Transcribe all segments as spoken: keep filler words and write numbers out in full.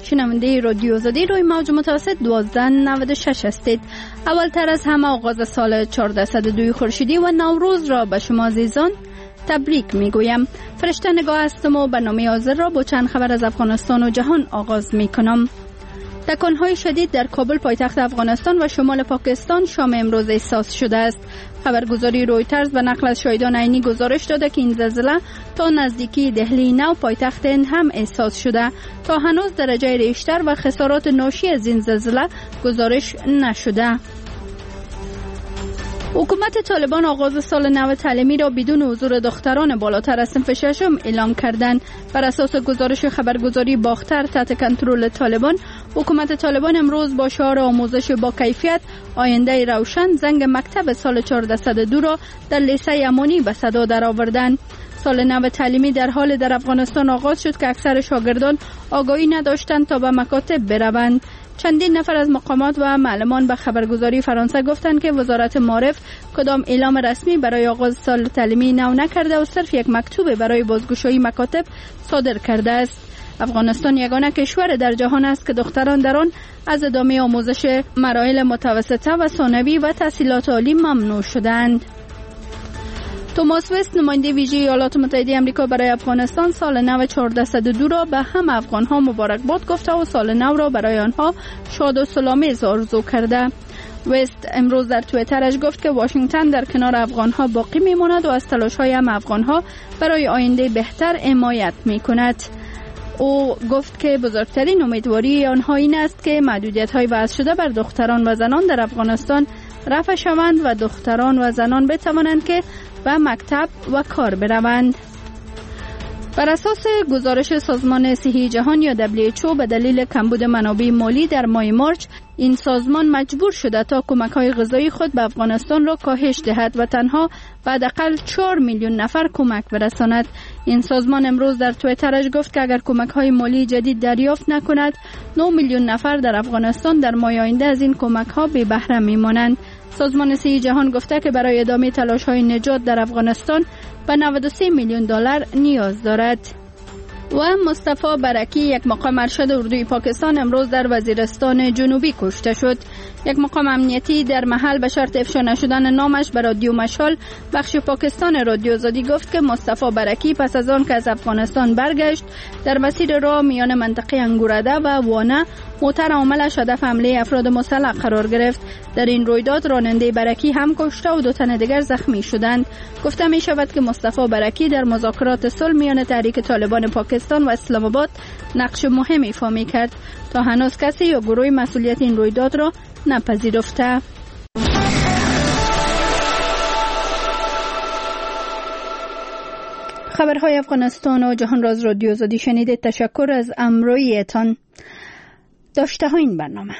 شنونده رادیو آزادی روی موج متوسط دوازده نود و شش هستید. اولتر از همه آغاز سال چهارصد و دو خورشیدی و نوروز را به شما عزیزان تبریک میگویم. فرشته نگاه هستم و برنامه حاضر را با چند خبر از افغانستان و جهان آغاز میکنم. تکانهای شدید در کابل پایتخت افغانستان و شمال پاکستان شام امروز احساس شده است. خبرگزاری رویترز به نقل از شاهدان عینی گزارش داده که این زلزله تا نزدیکی دهلی نو پایتخت هند هم احساس شده. تا هنوز درجه ریشتر و خسارات ناشی از این زلزله گزارش نشده. حکومت طالبان آغاز سال نو تعلیمی را بدون حضور دختران بالاتر از صنف ششم اعلام کردند. بر اساس گزارش خبرگزاری باختر تحت کنترل طالبان، حکومت طالبان امروز با شعار آموزش با کیفیت آینده روشن زنگ مکتب سال چهارصد و دو را در لیسه امانی به صدا درآوردند. سال نو تعلیمی در حال در افغانستان آغاز شد که اکثر شاگردان آگاهی نداشتند تا به مکاتب بروند. چندین نفر از مقامات و معلمان به خبرگزاری فرانسه گفتند که وزارت معارف کدام اعلام رسمی برای آغاز سال تعلیمی نو نکرده و صرف یک مکتوب برای بازگشایی مکاتب صادر کرده است. افغانستان یگانه کشور در جهان است که دختران در آن از ادامه آموزش مراحل متوسطه و ثانوی و تحصیلات عالی ممنوع شدند. توماس وست نماینده ویژه ایالات متحده آمریکا برای افغانستان سال نو چهارصد و دو را به همه افغان‌ها مبارکباد گفته و سال نو را برای آنها شاد و سلام‌آمیز آرزو کرده. وست امروز در توییترش گفت که واشنگتن در کنار افغان‌ها باقی می‌ماند و از تلاش‌های همه افغان‌ها برای آینده بهتر حمایت می‌کند. او گفت که بزرگترین امیدواری آنها این است که محدودیت‌های وضع شده بر دختران و زنان در افغانستان رفع شوند و دختران و زنان بتوانند که به مکتب و کار بروند. بر اساس گزارش سازمان صحی جهان یا دبلیو اچ او به دلیل کمبود منابع مالی در ماه مارچ این سازمان مجبور شده تا کمک‌های غذایی خود به افغانستان را کاهش دهد و تنها به حداقل چهار میلیون نفر کمک برساند. این سازمان امروز در توییترش گفت که اگر کمک‌های مالی جدید دریافت نکند نه میلیون نفر در افغانستان در ماه آینده از این کمک‌ها بی بهره می‌مانند. سازمان صحی جهان گفته که برای ادامه تلاش‌های نجات در افغانستان به نود و سه میلیون دلار نیاز دارد. و مصطفی برکی یک مقام ارشد اردوی پاکستان امروز در وزیرستان جنوبی کشته شد. یک مقام امنیتی در محل به شرط افشا نشدن نامش به رادیو مشال بخش پاکستان رادیو آزادی گفت که مصطفی برکی پس از آن که از افغانستان برگشت در مسیر راه میان منطقه انگورده و وانه موتر عاملش هدف حمله افراد مسلح قرار گرفت. در این رویداد راننده برکی هم کشته و دو تن دیگر زخمی شدند. گفته می شود که مصطفی برکی در مذاکرات صلح میان تحریک طالبان پاکستان و اسلام آباد نقش مهمی ایفا می کرد. تا هنوز کسی یا گروهی مسئولیت این رویداد را نپذیرفته. خبرهای افغانستان و جهان را از رادیو آزادی شنیدید. تشکر از همراهیتان. داشته ها این برنامه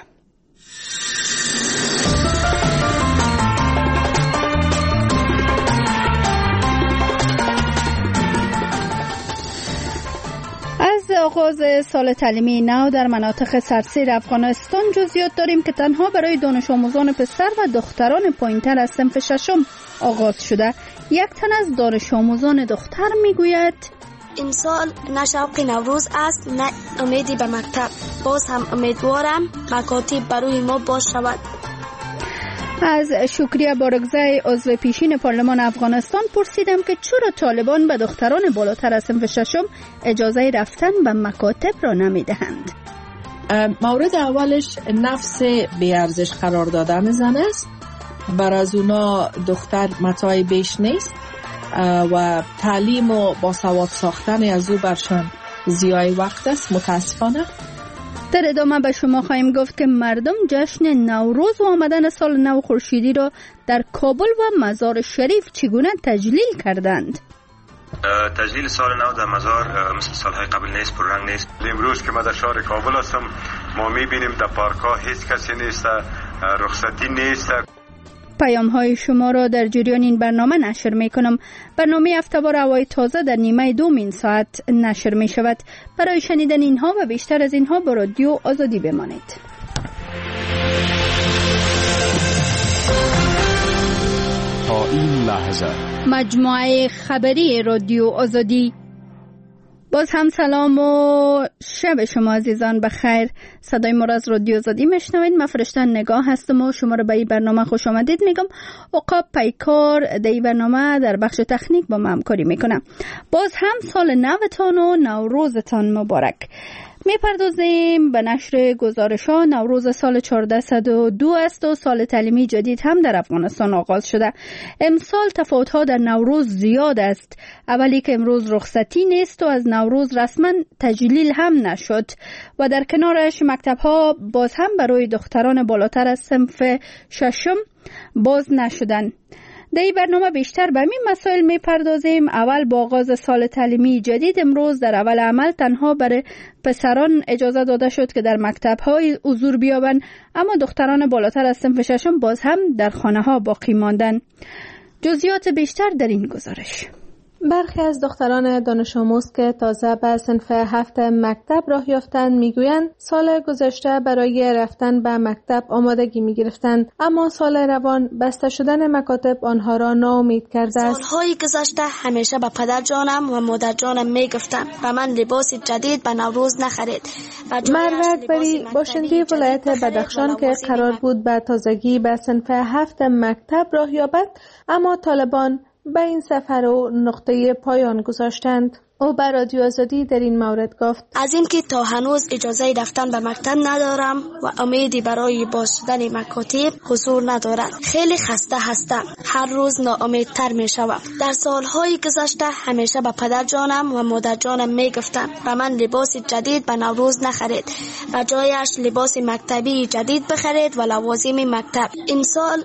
از آغاز سال تعلیمی نو در مناطق سراسر افغانستان جزئیات داریم که تنها برای دانش آموزان پسر و دختران پایین‌تر از صنف ششم آغاز شده. یک تن از دانش آموزان دختر میگوید این سال نه شوق نوروز است نه امیدی به مکتب. باز هم امیدوارم مکاتب برای ما باز شود. از شکریه بارگزای عضو پیشین پارلمان افغانستان پرسیدم که چرا طالبان به دختران بالاتر از صنف ششم اجازه رفتن به مکاتب را نمیدهند. مورد اولش نفس بیارزش قرار دادن زن است. بر از اونا دختر متاع بیش نیست و تعلیم و باسواد ساختن از او برشان ضیاع وقت است. متاسفانه. در ادامه به شما خواهیم گفت که مردم جشن نوروز و آمدن سال نو خورشیدی را در کابل و مزار شریف چگونه تجلیل کردند. تجلیل سال نو در مزار مثل سالهای قبل نیست، پررنگ نیست. امروز که ما در شهر کابل هستم ما میبینیم در پارک ها هیچ کسی نیست، رخصتی نیست. پیام های شما را در جریان این برنامه نشر می کنم. برنامه هفته‌وار هوای تازه در نیمه دوم این ساعت نشر می شود. برای شنیدن اینها و بیشتر از اینها با رادیو آزادی بمانید. تا این لحظه مجموعه خبری رادیو آزادی باز هم سلام و شب شما عزیزان بخیر. صدای ما را از رادیو آزادی میشنوید. من فرشته نگاه هستم و شما را به این برنامه خوش آمدید میگم. عقاب پیکار در این برنامه در بخش تکنیک با من همکاری میکنم. باز هم سال نوتان و نوروزتان مبارک. میپردازیم به نشر گزارش‌ها. نوروز سال چهارده صد و دو است و سال تعلیمی جدید هم در افغانستان آغاز شده. امسال تفاوت‌ها در نوروز زیاد است. اولی که امروز رخصتی نیست و از نوروز رسما تجلیل هم نشد و در کنارش مکتب‌ها باز هم برای دختران بالاتر از صنف ششم باز نشدن. در این برنامه بیشتر به این مسائل می پردازیم. اول با آغاز سال تعلیمی جدید امروز در اول عمل تنها برای پسران اجازه داده شد که در مکتب‌های حضور بیابند، اما دختران بالاتر از صنف ششم باز هم در خانه‌ها باقی ماندند. جزئیات بیشتر در این گزارش. برخی از دختران دانش آموز که تازه به صنف هفت مکتب راه یافتند میگویند سال گذشته برای رفتن به مکتب آمادگی میگرفتند، اما سال روان بسته شدن مکاتب آنها را ناامید کرده است. سالهای گذشته همیشه به پدر جانم و مادر جانم میگفتم و من لباس جدید به نوروز نخرید. مروت بری باشنده ولایت بدخشان که قرار بود به تازگی به صنف هفت مکتب راه یابد، اما طالبان به این سفر و نقطه پایان گذاشتند. او به رادیو آزادی در این مورد گفت: از این که تا هنوز اجازه رفتن به مکتب ندارم و امیدی برای باز شدن مکاتب حضور ندارد. خیلی خسته هستم. هر روز ناامیدتر می شوم. در سالهای گذشته همیشه به پدر جانم و مادر جانم می گفتم و من لباس جدید به نوروز نخرید و جایش لباس مکتبی جدید بخرید و لوازم مکتب. این سال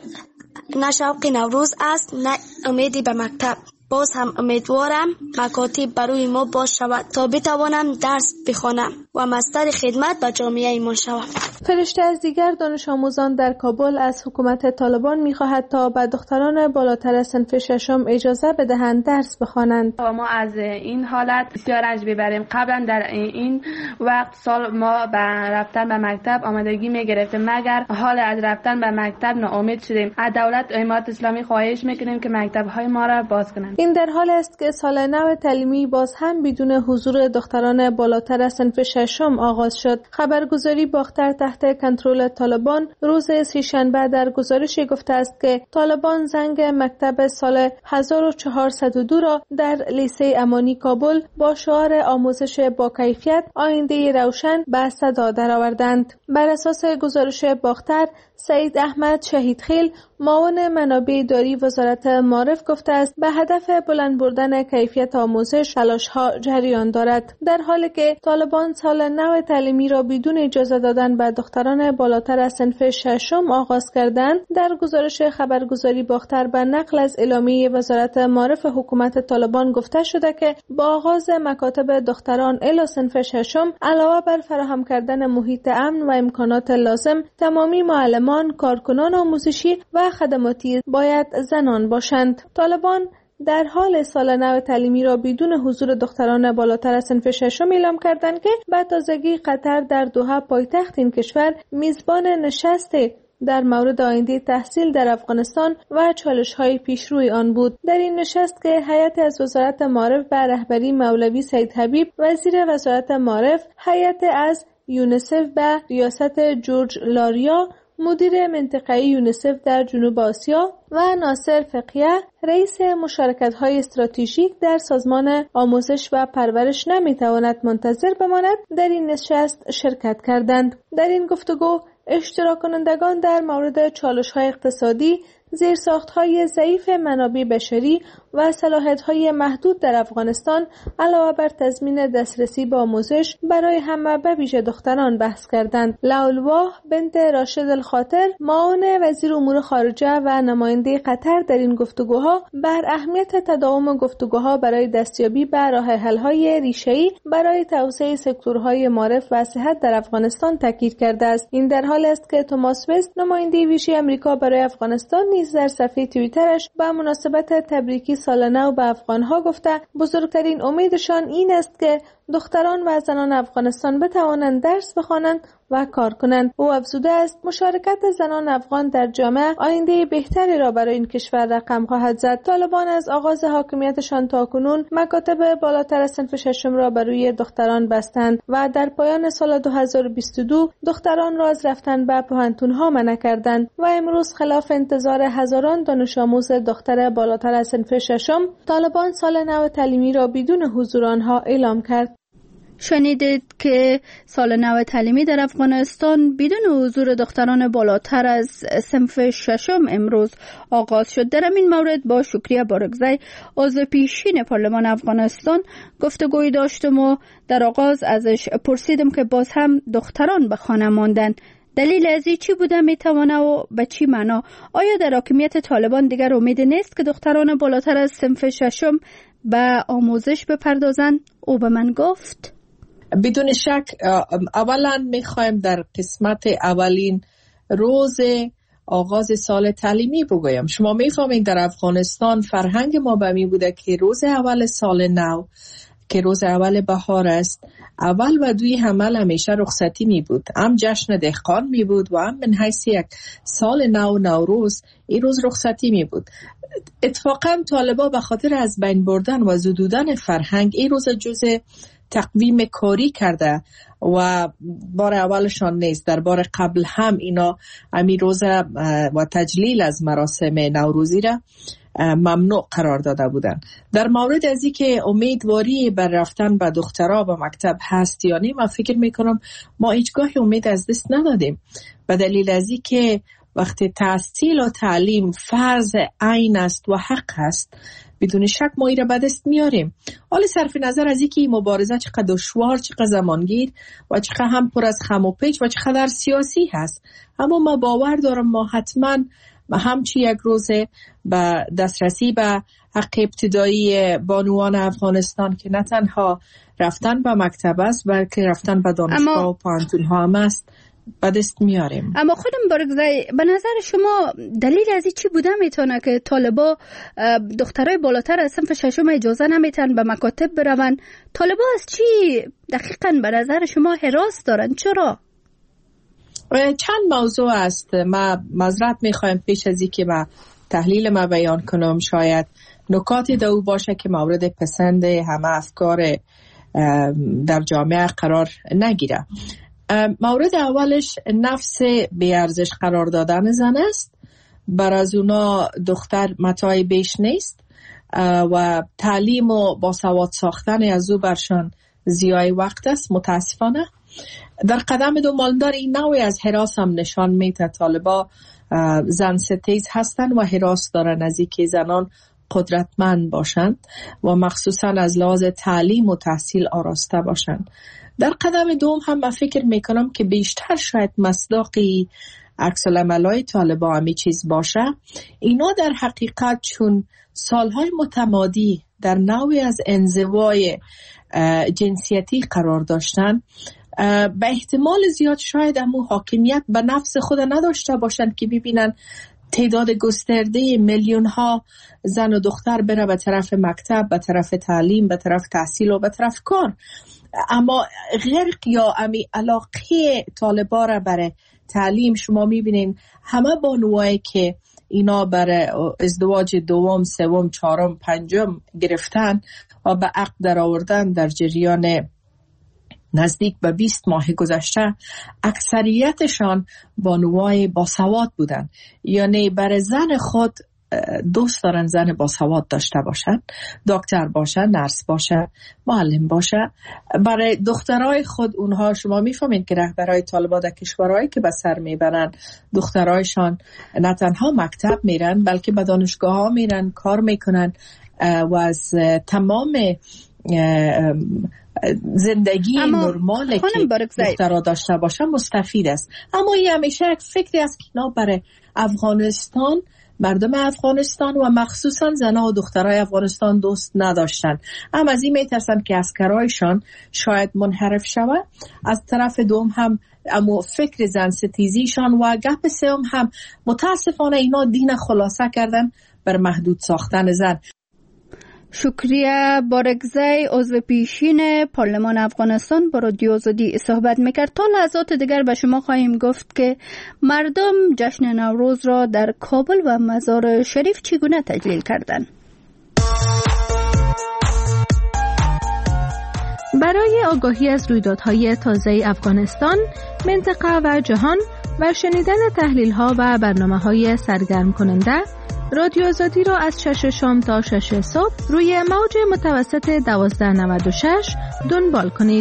نه شوق نوروز است نه امیدی به مکتب. باز هم امیدوارم مکاتب برای ما باز شود تا بتوانم درس بخوانم و مستر خدمت به جامعه ایمان شوم. فرشته از دیگر دانش آموزان در کابل از حکومت طالبان می‌خواهد تا به دختران بالاتر از صنف ششم اجازه بدهند درس بخوانند. و ما از این حالت بسیار رنج ببریم. قبلا در این وقت سال ما به رفتن به مکتب آمادگی می‌گرفتیم، مگر حال از رفتن به مکتب ناامید شدیم. از دولت امارت اسلامی خواهش می‌کنیم که مکتب‌های ما را باز کنند. این در حال است که سال نو تعلیمی باز هم بدون حضور دختران بالاتر از صنف ششم آغاز شد. خبرگزاری باختر تحت کنترل طالبان روز سه‌شنبه در گزارشی گفته است که طالبان زنگ مکتب سال هزار و چهارصد و دو را در لیسه امانی کابل با شعار آموزش با کیفیت آینده روشن به صدا درآوردند. بر اساس گزارش باختر، سعید احمد شهیدخیل معاون منابع اداری وزارت معارف گفته است به هدف بلند بردن کیفیت آموزش تلاش‌ها جریان دارد. در حالی که طالبان سال نو تعلیمی را بدون اجازه دادن به دختران بالاتر از صنف ششم آغاز کردند، در گزارش خبرگزاری باختر به نقل از اعلامیه وزارت معارف حکومت طالبان گفته شده که با آغاز مکاتب دختران الی صنف ششم علاوه بر فراهم کردن محیط امن و امکانات لازم، تمامی معلمان، کارکنان آموزشی و خدماتی باید زنان باشند. طالبان در حال سال نو تعلیمی را بدون حضور دختران بالاتر از صنف ششم اعلام کردند که به تازگی قطر در دوحه پایتخت این کشور میزبان نشست در مورد آینده تحصیل در افغانستان و چالش‌های پیشروی آن بود. در این نشست که هیئت از وزارت معارف به رهبری مولوی سید حبیب وزیر وزارت معارف، هیئت از یونیسف به ریاست جورج لاریا مدیر منطقه‌ای یونیسف در جنوب آسیا و ناصر فقیه رئیس مشارکت‌های استراتژیک در سازمان آموزش و پرورش نمی‌تواند منتظر بماند در این نشست شرکت کردند. در این گفتگو اشتراک کنندگان در مورد چالش‌های اقتصادی، زیرساخت‌های ضعیف منابع بشری و صلاحیت‌های محدود در افغانستان علاوه بر تضمین دسترسی به آموزش برای همه به ویژه دختران بحث کردند. لالواه بنت راشد الخاطر معاون وزیر امور خارجه و نماینده قطر در این گفتگوها بر اهمیت تداوم گفتگوها برای دستیابی به راه حل‌های ریشه‌ای برای توسعه سکتورهای معارف و صحت در افغانستان تاکید کرده است. این در حال است که توماس وست نماینده ویژه آمریکا برای افغانستان نیز در صفحه توییترش به مناسبت تبریکی سال نو به افغانها گفته بزرگترین امیدشان این است که دختران و زنان افغانستان بتوانند درس بخوانند و کار کنند. او افزوده است مشارکت زنان افغان در جامعه آینده بهتری را برای این کشور رقم خواهد زد. طالبان از آغاز حاکمیتشان تاکنون مکاتب بالاتر از صنف ششم را بر روی دختران بستند و در پایان سال دو هزار و بیست و دو دختران را از رفتن به پوهنتون‌ها منع کردند و امروز خلاف انتظار هزاران دانش آموز دختر بالاتر از صنف ششم، طالبان سال نو تعلیمی را بدون حضور آنها اعلام کرد. شنیدید که سال نو تعلیمی در افغانستان بدون حضور دختران بالاتر از صنف ششم امروز آغاز شد. در این مورد با شکریه بارگزی عضو پیشین پارلمان افغانستان گفتگوی داشتم و در آغاز ازش پرسیدم که باز هم دختران به خانه ماندند. دلیل از این چی بوده میتوانه و به چی معنا؟ آیا در حاکمیت طالبان دیگر امید نیست که دختران بالاتر از صنف ششم به آموزش بپردازند؟ او به من گفت بدون شک اولا میخوایم در قسمت اولین روز آغاز سال تعلیمی بگویم. شما میفهمید در افغانستان فرهنگ ما به می بوده که روز اول سال نو که روز اول بهار است، اول و دوی حمل همیشه رخصتی می بود، هم جشن دهقان می بود و هم من حیث یک سال نو نوروز این روز رخصتی می بود. اتفاقا طالبا به خاطر از بین بردن و زدودن فرهنگ این روز جزء تقویم کاری کرده و بار اولشان نیست. در بار قبل هم اینا امی روز و تجلیل از مراسم نوروزی را ممنوع قرار داده بودن. در مورد از این که امیدواری بر رفتن به دخترها به مکتب هست یا نه، من فکر میکنم ما هیچگاه امید از دست ندادیم، به دلیل از این که وقتی تحصیل و تعلیم فرض عین است و حق است بدون شک ما ایره به دست میاریم. حالا صرف نظر از اینکه این مبارزه چقدر دشوار، چقدر زمانگیر و چقدر هم پر از خم و پیچ و چقدر سیاسی هست، اما ما باور دارم ما حتما همچی یک روزه به دسترسی به حق ابتدایی بانوان افغانستان که نه تنها رفتن به مکتب است بلکه رفتن به دانشگاه و پوهنتون ها هم است به دست میاریم. اما خودم بارگزی، به نظر شما دلیل از این چی بوده میتونه که طالبا دخترای بالاتر از صنف ششم اجازه نمیتن به مکاتب برون؟ طالبا از چی دقیقاً به نظر شما هراس دارن؟ چرا؟ چند موضوع است. ما معذرت میخوایم پیش از این که ما تحلیل ما بیان کنم شاید نکاتی دو باشه که مورد پسند همه افکار در جامعه قرار نگیره. مورد اولش نفس بیارزش قرار دادن زن است. بر از اونا دختر متاع بیش نیست و تعلیم و باسواد ساختن از او برشان ضیاع وقت است. متاسفانه در قدم دو مالدار این نوعی از هراس هم نشان میده. طالبا زن ستیز هستند و هراس دارن از اینکه زنان قدرتمند باشند و مخصوصا از لحاظ تعلیم و تحصیل آراسته باشند. در قدم دوم هم من فکر میکنم که بیشتر شاید مصداقی عکس العملای طالبا همی چیز باشه. اینا در حقیقت چون سالهای متمادی در نوعی از انزوای جنسیتی قرار داشتن، به احتمال زیاد شاید همون حاکمیت به نفس خود نداشته باشند که ببینن تعداد گسترده میلیون ها زن و دختر بره به طرف مکتب، به طرف تعلیم، به طرف تحصیل و به طرف کار. اما غرق یا امی علاقه طالبا را برای تعلیم شما میبینین همه بانوایی که اینا برای ازدواج دوم، سوم، چهارم، پنجم گرفتن و به عقد در آوردن در جریان نزدیک به بیست ماه گذشته اکثریتشان بانوای باسواد بودن. یعنی برای زن خود دوست دارن زن باسواد داشته باشن، دکتر باشه، نرس باشه، معلم باشه. برای دخترای خود اونها شما میفهمین که رهبرای طالبان در کشورهایی که به سر میبرن دخترایشان نه تنها مکتب میرن بلکه به دانشگاه ها میرن، کار میکنن و از تمام زندگی نرماله که دخترها داشته باشن مستفید است. اما این همیشه یک فکری است که اینا برای افغانستان، مردم افغانستان و مخصوصا زنها و دخترای افغانستان دوست نداشتن. هم از این میترسن که عسکرایشان شاید منحرف شود. از طرف دوم هم اما فکر زن ستیزیشان و گپ سوم هم متاسفانه اینا دین خلاصه کردن بر محدود ساختن زن. شکریه بارگزی عضو پیشین پارلمان افغانستان با رادیو آزادی صحبت میکرد. تا لحظات دیگر به شما خواهیم گفت که مردم جشن نوروز را در کابل و مزار شریف چگونه تجلیل کردند. برای آگاهی از رویدادهای تازه افغانستان، منطقه و جهان و شنیدن تحلیل‌ها و برنامه‌های سرگرم کننده، رادیو آزادی را از شش شام تا شش صبح روی موج متوسط دوازده نود و شش دنبال کنید.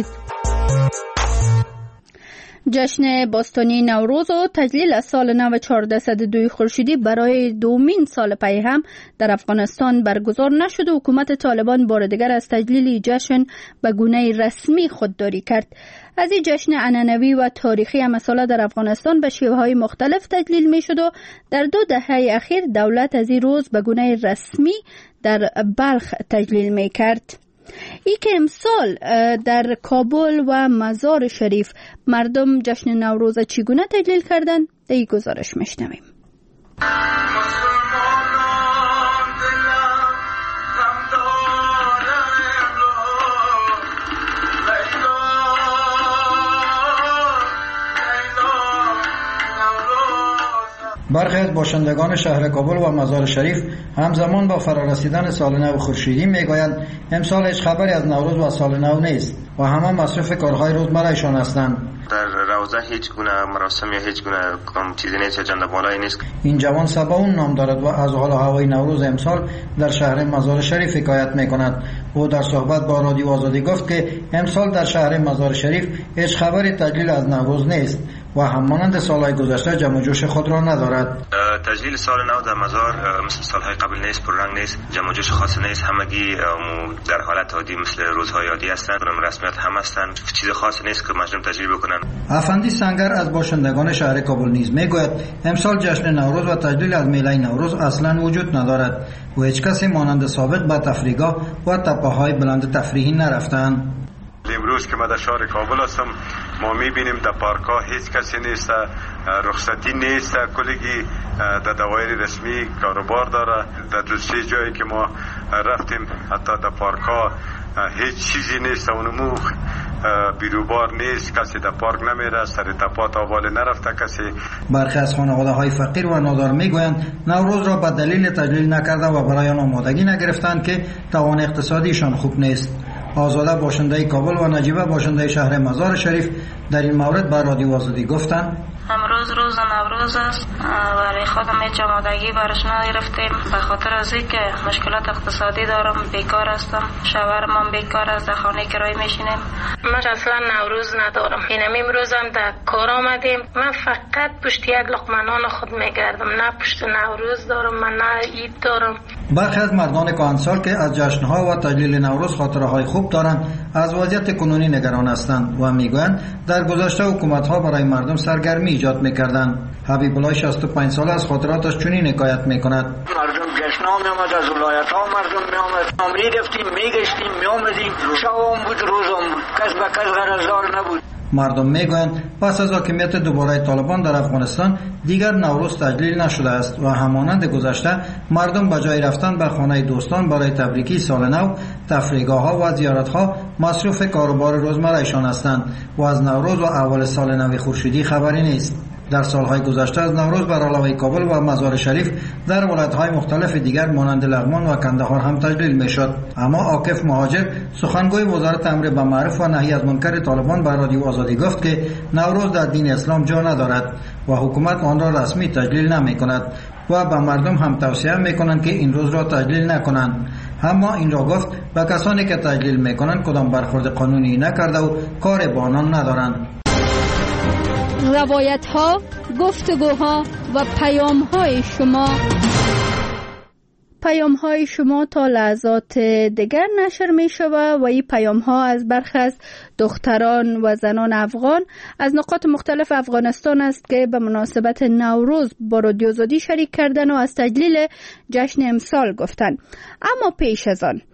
جشن باستانی نوروز و تجلیل از سال نو چهارصد و دو خورشیدی برای دومین سال پی هم در افغانستان برگزار نشد و حکومت طالبان بار دیگر از تجلیل جشن به گونه رسمی خودداری کرد. از این جشن عنعنوی و تاریخی هم سال در افغانستان به شیوه‌های مختلف تجلیل می شد و در دو دهه اخیر دولت از این روز به گونه رسمی در بلخ تجلیل می کرد. ای که امسال در کابل و مزار شریف مردم جشن نوروز چگونه تجلیل کردن، در این گزارش میشنویم. برخی از باشندگان شهر کابل و مزار شریف همزمان با فرارسیدن سال نو خورشیدی میگویند امسال هیچ خبری از نوروز و سال نو نیست و همه مصروف کارهای روزمرهشان هستند. در روزه هیچ گونه مراسم یا هیچ گونه کام چیزی نیست، اجنده بالایی نیست. این جوان سباون نام دارد و از حال و هوای نوروز امسال در شهر مزار شریف حکایت میکند. او در صحبت با رادیو آزادی گفت که امسال در شهر مزار شریف هیچ خبری تجلیل از نوروز نیست و همانند سالهای گذشته جمع و جوش خود را ندارد. تجلیل سال نو در مزار مثل سالهای قبل نیست، پررنگ نیست، جمع و جوش خاص نیست، همگی در حالت عادی مثل روزهای عادی هستند، رسمیت هم هستند، چیز خاصی نیست که مردم تجلیل بکنن. افندی سنگر از باشندگان شهر کابل نیز میگوید امسال جشن نوروز و تجلیل از میله نوروز اصلا وجود ندارد و هیچ کسی مانند سابق به تفریحگاه و تپه‌های بلند تفریحی نرفتند. امروز که ما در شهر کابل هستم، ما میبینیم در پارک‌ها هیچ کسی نیست، رخصتی نیست، کلگی در دوایر رسمی کاروبار داره. در دو سه جایی که ما رفتیم حتی در پارک‌ها هیچ چیزی نیست، اونمو بیروبار نیست، کسی در پارک نمیره، سر تپات آواله نرفته کسی. برخی از خانواده‌های فقیر و نادار میگویند نوروز را به دلیل تجلیل نکرده و برای آن آمادگی نگرفتند که توان اقتصادیشان خوب نیست. آزاده باشنده کابل و نجیبه باشنده شهر مزار شریف در این مورد بر رادیو آزادی گفتند امروز روز نوروز است ولی خودم هیچ آمادگی برش نگرفتیم به خاطر از اینکه مشکلات اقتصادی دارم، بیکار هستم، شوهرم بیکار است، در خانه کرایه میشینیم. من اصلا نوروز ندارم. اینم امروز هم در کار آمدیم. من فقط پشت یک لقمه نان خود میگردم، نه پشت نوروز دارم، من نه عید دارم. برخی از مردان کهنسال که از جشن‌ها و تجلیل نوروز خاطره‌های خوب دارند از وضعیت کنونی نگران هستند و میگویند در گذشته حکومت‌ها برای مردم سرگرمی ایجاد می‌کردند. حبیب الله شصت و پنج ساله از خاطراتش چنین حکایت می‌کند. مردم جشن‌ها می‌آمد، از ولایت‌ها مردم می‌آمد، ما می‌رفتیم، می‌گشتیم، می‌آمدیم، شبم بود، روزم بود، کس به کس غرضدار نبود. مردم میگویند پس از حاکمیت دوباره طالبان در افغانستان دیگر نوروز تجلیل نشده است و همانند گذشته مردم به جای رفتن به خانه دوستان برای تبریکی سال نو، تفریحگاه‌ها و زیارت‌ها مصروف کاروبار روزمره‌شان هستند و از نوروز و اول سال نو خورشیدی خبری نیست. در سالهای گذشته از نوروز بر علاوه کابل و مزار شریف در ولایت‌های مختلف دیگر مانند لغمان و کندهار هم تجلیل می‌شد. اما عاکف مهاجر سخنگوی وزارت امر به معروف و نهی از منکر طالبان بر رادیو آزادی گفت که نوروز در دین اسلام جا ندارد و حکومت آن را رسمی تجلیل نمی‌کند و به مردم هم توصیه می‌کنند که این روز را تجلیل نکنند. اما این را گفت به کسانی که تجلیل می‌کنند کدام برخورد قانونی نکرده و کار با آنان ندارند. روایت ها، گفتگوها و پیام های شما پیام های شما تا لحظات دیگر نشر می شود و این پیام ها از برخی از دختران و زنان افغان از نقاط مختلف افغانستان است که به مناسبت نوروز با رادیو آزادی شریک کردن و از تجلیل جشن امسال گفتند. اما پیش از آن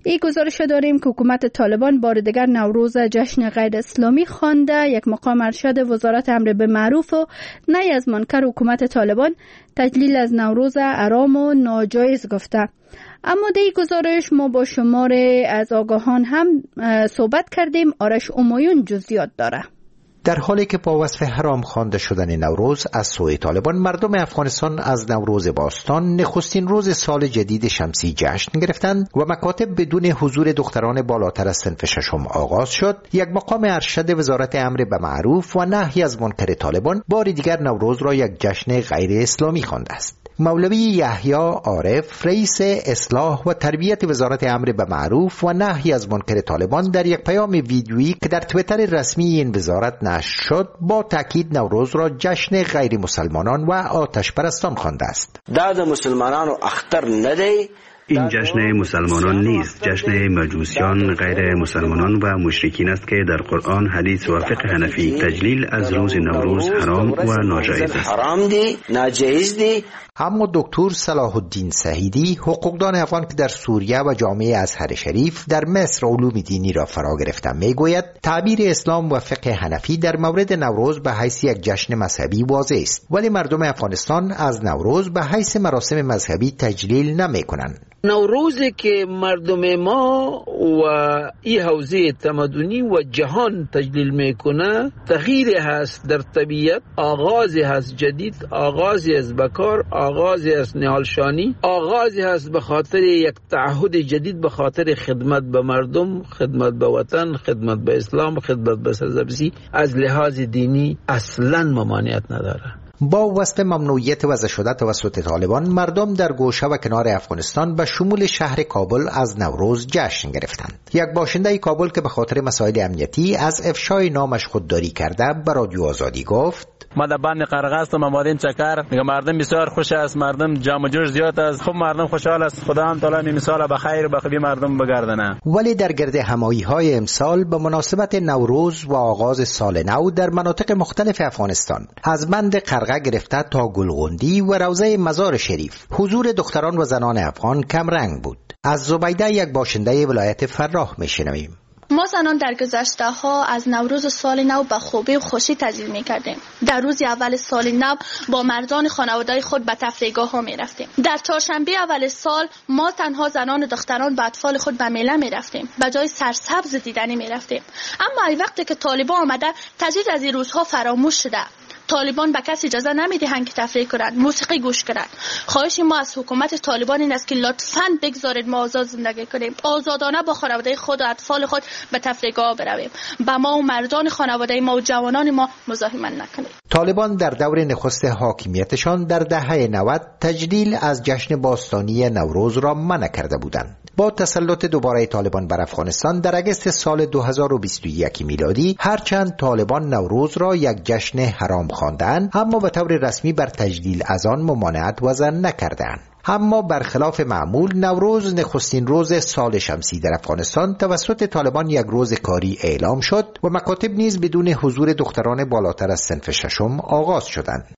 این گزارش داریم که حکومت طالبان بار دیگر نوروز جشن غیر اسلامی خوانده. یک مقام ارشد وزارت امر به معروف و نهی از منکر حکومت طالبان تجلیل از نوروز حرام و ناجایز گفته. اما در این گزارش ما با شمار از آگاهان هم صحبت کردیم. آرش امایون جزئیات داره. در حالی که با وصف حرام خوانده شدن نوروز از سوی طالبان، مردم افغانستان از نوروز باستان نخستین روز سال جدید شمسی جشن گرفتند و مکاتب بدون حضور دختران بالاتر از صنف ششم آغاز شد. یک مقام ارشد وزارت امر به معروف و نهی از منکر طالبان بار دیگر نوروز را یک جشن غیر اسلامی خوانده است. مولوی یحیی عارف، رئیس اصلاح و تربیت وزارت امر به معروف و نهی از منکر طالبان، در یک پیام ویدیویی که در توییتر رسمی این وزارت نشر شد، با تاکید نوروز را جشن غیر مسلمانان و آتش پرستان خوانده است. داد مسلمانان اختر نده، این جشن مسلمانان نیست، جشن مجوسیان، غیر مسلمانان و مشرکین است که در قرآن، حدیث و فقه حنفی تجلیل از روز نوروز حرام و ناجایز است. حرام دی، ناجایز دی. اما دکتر صلاح الدین سهیدی، حقوقدان افغان که در سوریه و جامعه ازهر شریف در مصر علوم دینی را فرا گرفته، میگوید تعبیر اسلام و فقه حنفی در مورد نوروز به حیث یک جشن مذهبی واضح است، ولی مردم افغانستان از نوروز به حیث مراسم مذهبی تجلیل نمیکنند. نوروزی که مردم ما و این حوزه تمدنی و جهان تجلیل میکنه، تغییر هست در طبیعت، آغازی هست جدید، آغازی از بکار، آغازی از نهالشانی، آغازی هست به خاطر یک تعهد جدید، به خاطر خدمت به مردم، خدمت به وطن، خدمت به اسلام، خدمت به سرزمینی. از لحاظ دینی اصلا ممانعت نداره. با وصف ممنوعیت وضع شده توسط طالبان، مردم در گوشه و کنار افغانستان به شمول شهر کابل از نوروز جشن گرفتند. یک باشنده کابل که به خاطر مسائل امنیتی از افشای نامش خودداری کرده به رادیو آزادی گفت: ما در بند قرقه هستم، آمادیم چکر. میگه مردم بسیار خوش است، مردم جمع جور زیاد است، خوب مردم خوشحال است. خدا هم تعالی مثال به خیر و به خوبی مردم بگردانه. ولی در گرد همایی های امسال به مناسبت نوروز و آغاز سال نو در مناطق مختلف افغانستان، از بند قرقه گرفته تا گلغندی و روضه مزار شریف، حضور دختران و زنان افغان کم رنگ بود. از زبیده، یک باشنده ولایت فراه، میشنویم. ما زنان در گذشته ها از نوروز سال نو به خوبی و خوشی تجلیل می کردیم. در روز اول سال نو با مردان خانواده خود به تفریحگاه ها می رفتیم. در چهارشنبه اول سال ما تنها زنان و دختران با اطفال خود به میله می رفتیم، به جای سرسبز دیدنی می رفتیم. اما ای وقتی که طالبان آمده، تجدید از این روزها فراموش شده. طالبان به کسی اجازه نمیدهند که تفریح کنند، موسیقی گوش کنند. خواهش ما از حکومت طالبان این است که لطفاً بگذارید ما آزاد زندگی کنیم، آزادانه با خانواده خود و اطفال خود به تفریحگاه برویم. با ما و مردان خانواده ما و جوانان ما مزاحمت نکنید. طالبان در دور نخست حاکمیتشان در دهه نود تجلیل از جشن باستانی نوروز را منع کرده بودند. با تسلط دوباره طالبان بر افغانستان در اگست سال دو هزار و بیست و یک میلادی، هرچند طالبان نوروز را یک جشن حرام خواندند، اما به طور رسمی بر تجلیل از آن ممانعت وضع نکردند. اما برخلاف معمول، نوروز نخستین روز سال شمسی در افغانستان توسط طالبان یک روز کاری اعلام شد و مکاتب نیز بدون حضور دختران بالاتر از صنف ششم آغاز شدند.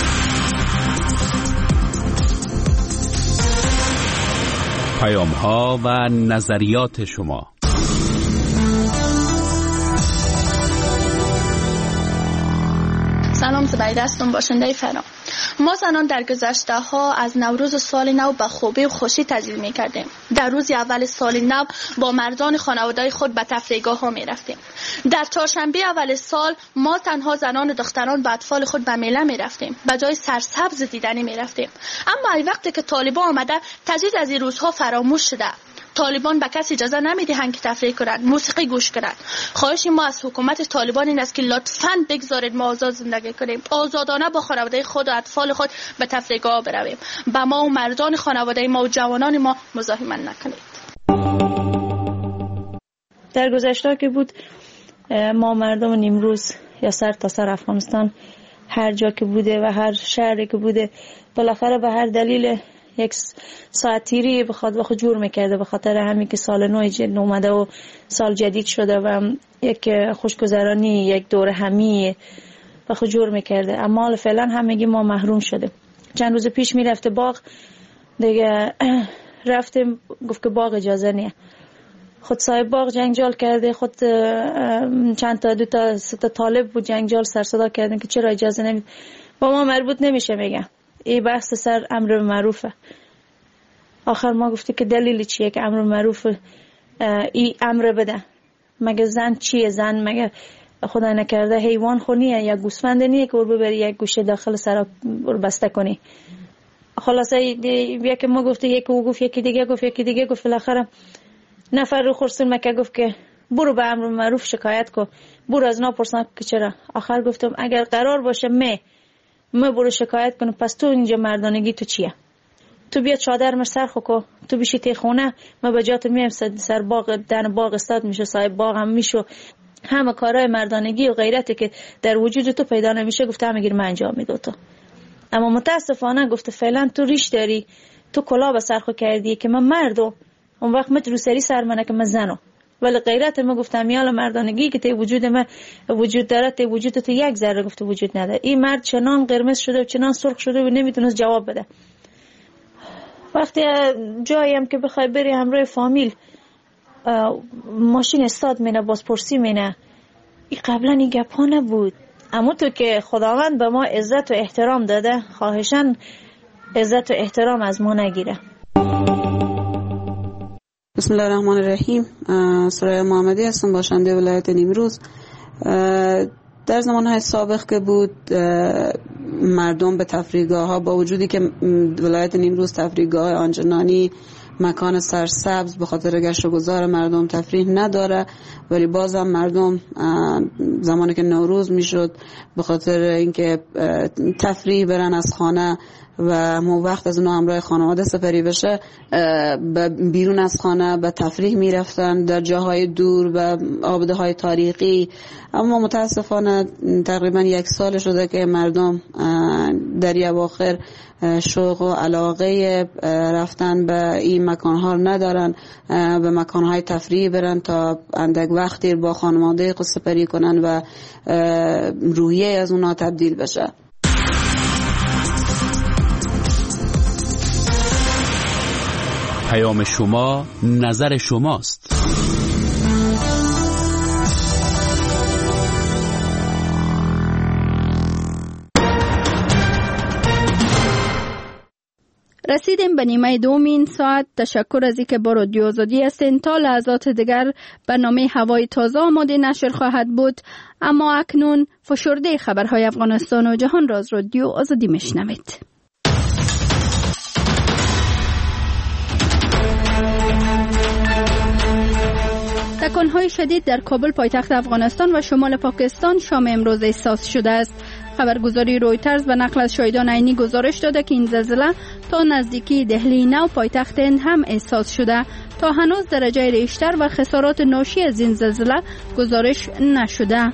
پیام ها و نظریات شما. سلام، زبیده هستم، باشنده فرام. ما زنان در گذشته ها از نوروز سال نو به خوبی و خوشی تجلیل می کردیم. در روز اول سال نو با مردان خانواده خود به تفریحگاه ها می رفتیم. در چهارشنبه اول سال ما تنها زنان و دختران با اطفال خود به میله می رفتیم، به جای سرسبز دیدنی می رفتیم. اما ای وقتی که طالبان آمده، تجدید از این روزها فراموش شده. طالبان به کسی اجازه نمیدهند که تفریح کنند، موسیقی گوش کنند. خواهش ما از حکومت طالبان این است که لطفاً بگذارید ما آزاد زندگی کنیم، آزادانه با خانواده خود و اطفال خود به تفریحگاه برویم. با ما و مردان خانواده ما و جوانان ما مزاحمت نکنید. در گذشته که بود، ما مردم نیمروز یا سر تا سر افغانستان، هر جا که بوده و هر شهری که بوده، بالاخره به هر دلیل یک ساعت تیری بخواد و خود جور میکرده، به خاطر همین که سال نو جدید اومده و سال جدید شده و یک خوشگذرانی، یک دور همی و خود جور میکرده. اما فعلا همگی ما محروم شده. چند روز پیش میرفته باغ، دیگه رفتیم گفت که باغ اجازه نیه. خود صاحب باغ جنجال کرده، خود چند تا دو تا سه تا طالب بود جنجال سر صدا کردن که چرا اجازه نمید. با ما مربوط نمیشه. میگم این بحث سر امر معروفه. آخر ما گفتی که دلیل چیه که امر معروف این امر بده؟ مگه زن چیه؟ زن مگه خدا نکرده حیوان خونیه یا گوسفند نیه که ور ببری یک گوشه داخل سر بسته کنی؟ خلاصه یکی ما گفته، یکی او گفت، یکی دیگه گفت، یکی دیگه گفت. بالاخره نفر رو خورسون مکه گفت که برو به امر معروف شکایت کن، برو از نا پرسن که چرا. آخر گفتم اگر قرار باشه می می برو شکایت کنم، پس تو اینجا مردانگی تو چیه؟ تو بیا چادر مر سر خو، تو بشی تی خونه، ما به جات میم سر باغ دن باغ استاد میشه، صاحب باغ هم میشو. همه کارهای مردانگی و غیرتی که در وجود تو پیدا نمیشه گفته همه گیر من انجام میدم تو. اما متاسفانه گفته فعلا تو ریش داری، تو کلا به سر خو کردی که من مردم، اون وقت مت رو سری سر منه که من زنو. ولی غیرت ما گفتم میال مردانگی که تی وجود ما وجود داره، تی وجود تو یک ذره گفته وجود نداره. این مرد چنان قرمز شده و چنان سرخ شده و نمیتونه جواب بده. وقتی جایی هم که بخوای بری همراه فامیل، ماشین استاد مینه، بازپرسی مینه، این قبلا این گپ ها نبود. اما تو که خداوند به ما عزت و احترام داده، خواهشاً عزت و احترام از ما نگیره. بسم الله الرحمن الرحیم. سرای محمدی هستم، باشنده ولایت نیمروز. در زمانهای سابق که بود مردم به تفریحگاه ها، با وجودی که ولایت نیمروز تفریحگاه آنچنانی مکان سرسبز به خاطر گشت و گذار مردم تفریح نداره، ولی بازم مردم زمانی که نوروز میشد به خاطر اینکه تفریح برن از خانه و مو وقت از اونها همراه خانواده سپری بشه، بیرون از خانه به تفریح میرفتن در جاهای دور و آباده‌های تاریخی. اما متاسفانه تقریبا یک سال شده که مردم در این اواخر شوق و علاقه رفتن به این مکانها ندارن، به مکانهای تفریح برن تا اندک وقتی با خانواده خود سپری کنن و روحیه از اونها تبدیل بشه. پیام شما نظر شماست. رسیدیم به نیمه دومین ساعت. تشکر از اینکه با رادیو آزادی هستین. تا لحظات دیگر برنامه هوای تازه آماده نشر خواهد بود، اما اکنون فشرده خبرهای افغانستان و جهان را از رادیو آزادی میشنوید. تکانهای شدید در کابل پایتخت افغانستان و شمال پاکستان شام امروز احساس شده است. خبرگزاری رویترز به نقل از شاهدان عینی گزارش داده که این زلزله تا نزدیکی دهلی نو پایتخت هند هم احساس شده. تا هنوز درجه ریشتر و خسارات ناشی از این زلزله گزارش نشده.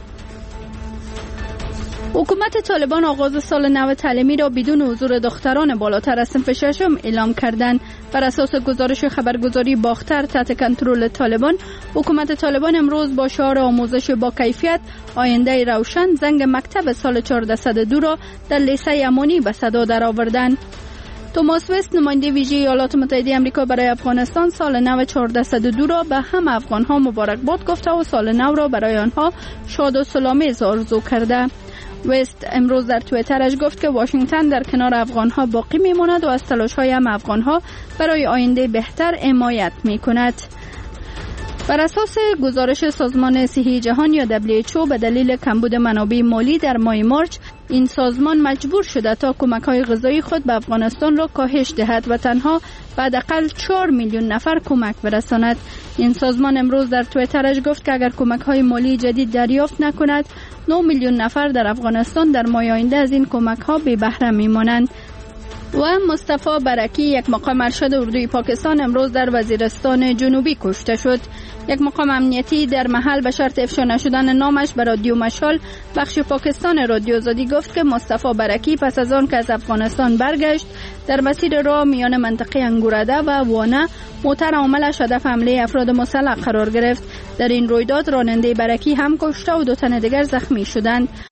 حکومت طالبان آغاز سال نو تعلیمی را بدون حضور دختران بالاتر از صنف ششم اعلام کردند. بر اساس گزارش خبرگزاری باختر تحت کنترل طالبان، حکومت طالبان امروز با شعار آموزش با کیفیت، آینده روشن، زنگ مکتب سال چهارصد و دو را در لیسه امانی به صدا درآوردند. توماس وست، نماینده ویژه ایالات متحده آمریکا برای افغانستان، سال نو چهارصد و دو را به همه افغان‌ها مبارکباد گفته و سال نو را برای آنها شاد و سلامت آرزو کرده. وست امروز در توییترش گفت که واشنگتن در کنار افغان‌ها باقی می‌ماند و از تلاش‌های هم افغان‌ها برای آینده بهتر حمایت می‌کند. بر اساس گزارش سازمان صحی جهان یا دبلیو اچ او، به دلیل کمبود منابع مالی در ماه مارچ این سازمان مجبور شده تا کمک‌های غذایی خود به افغانستان را کاهش دهد و تنها به حداقل چهار میلیون نفر کمک برساند. این سازمان امروز در توییترش گفت که اگر کمک‌های مالی جدید دریافت نکند، نه میلیون نفر در افغانستان در ماه آینده از این کمک‌ها بی بهره می‌مانند. و مصطفی برکی، یک مقام ارشد اردوی پاکستان، امروز در وزیرستان جنوبی کشته شد. یک مقام امنیتی در محل به شرط افشا نشدن نامش به رادیو مشال بخش پاکستان رادیو آزادی گفت که مصطفی برکی پس از آن که از افغانستان برگشت، در مسیر راه میان منطقه انگورده و وانه موتر عاملش هدف حمله افراد مسلح قرار گرفت. در این رویداد راننده برکی هم کشته و دو تن دیگر زخمی شدند.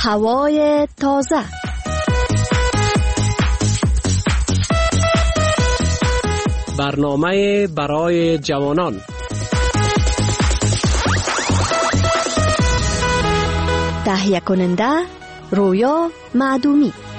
هوای تازه، برنامه برای جوانان، تهیه کننده رویا معدومی.